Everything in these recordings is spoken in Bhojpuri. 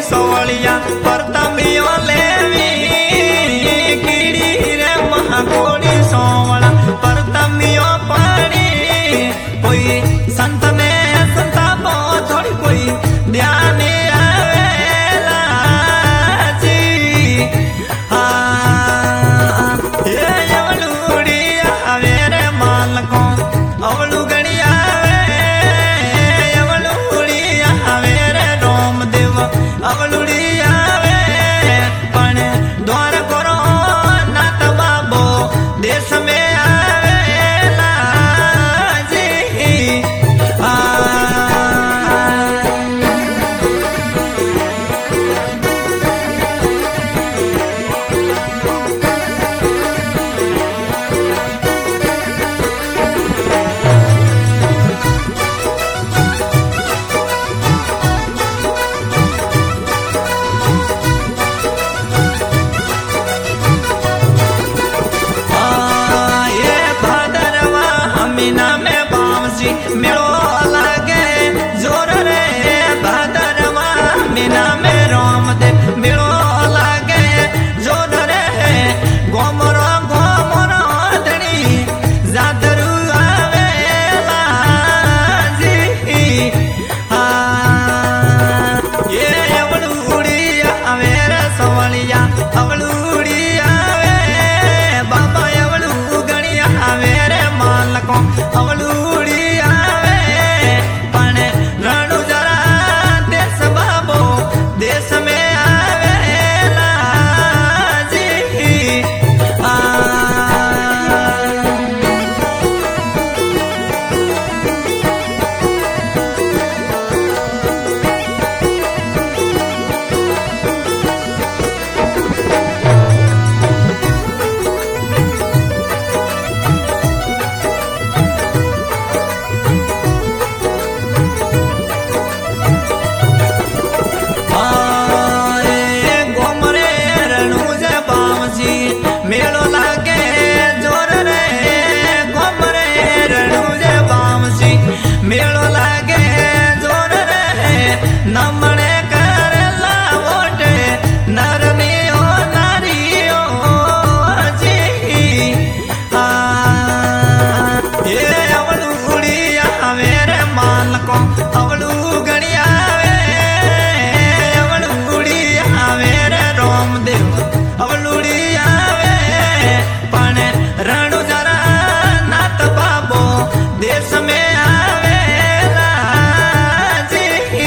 सोवलिया परतमियो लेवी कीड़ी रे महाकोड़ी सोवला परतमियो पानी कोई संत ने संतापो थोड़ी कोई ध्यान आवेला जी ये अवलूड़ी आवे रे मालको अवलू गणी आवे अवलूड़ी आवे रे रोम देव अवलूड़ी आवे पण द्वार करो नाथ बाबो देश में आवेला जी मीना में बामसी मेलो लागे जोर रे भादरवा मीना में रोम दे मेलो लागे जोर रे गोमरो गोमरो धनी जादरू आवेला जी ये अवलूड़ी आवे रे सोवलिया अवलूड़ी आवे बाबा अवलू गणी आवे रे मालको अवलूड़ी आवे पण रणु जरा देश बाबो देश में आवेला जी गोमरे रणु जे बामसी मेलो लागे जोर रे गोमरे रणु जे बामसी मेलो लागे जोर रे नमणे करेला वोटे नरनियो नारियो जी ये अवलूड़ी आवे रे मालको अवलू गणी आवे अवलूड़ी आवे रे रोम देव अवलूड़ी आवे पण रणु जरा नाथ बाबो देश में आवेला जी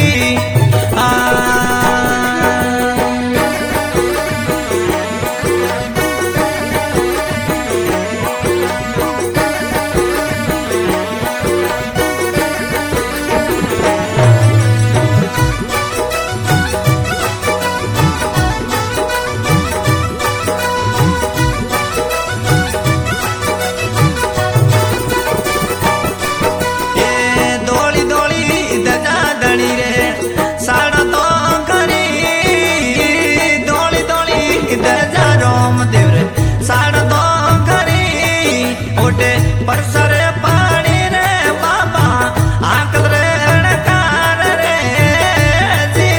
दोली दोली दजा दणी रे साड़ा तो करी दोली दोली दजा रोम देव रे साड़ा तो करी ओटे परसर पानी रे बाबा आकल रे अड़कार रे जी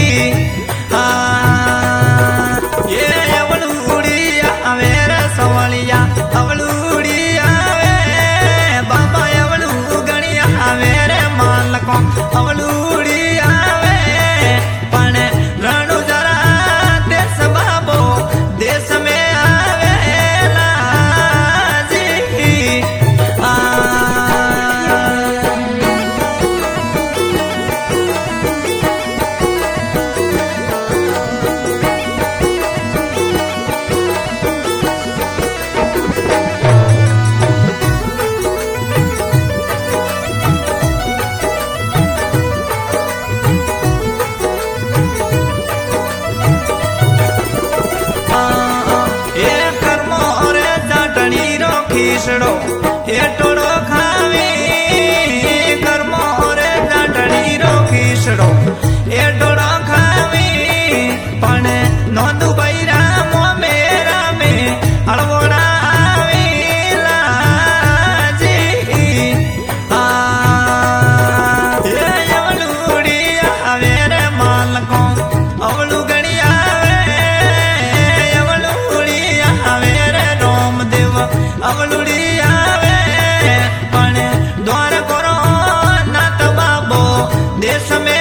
ये अवलूड़ी आवे रे सोवलिया अवलूड़ी आवे बाबा अवलू गणी आवे रे मालको अवलूड़ी आवे पण रणु जरा देश बाबो देश में आवेला जी खीसड़ो एटोड़ो खावी कर्मो रे जाटणी रो खीसड़ो एटोड़ो खावी पण नोंदू बैरा मो मेरा में हड़वोड़ा आवीला जी ये अवलूड़ी आवे रे मालको અવળું ગણી આવે અવળુડી આવે રે રોમદેવ અવળુડી આવે પણ દ્વાર કરો નાથ બાબો દેશ મે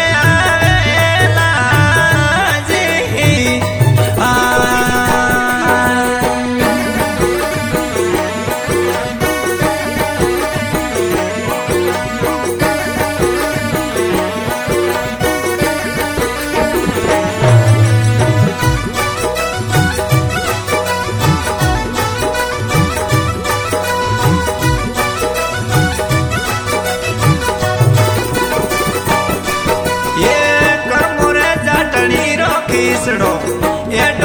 ખીસડો એ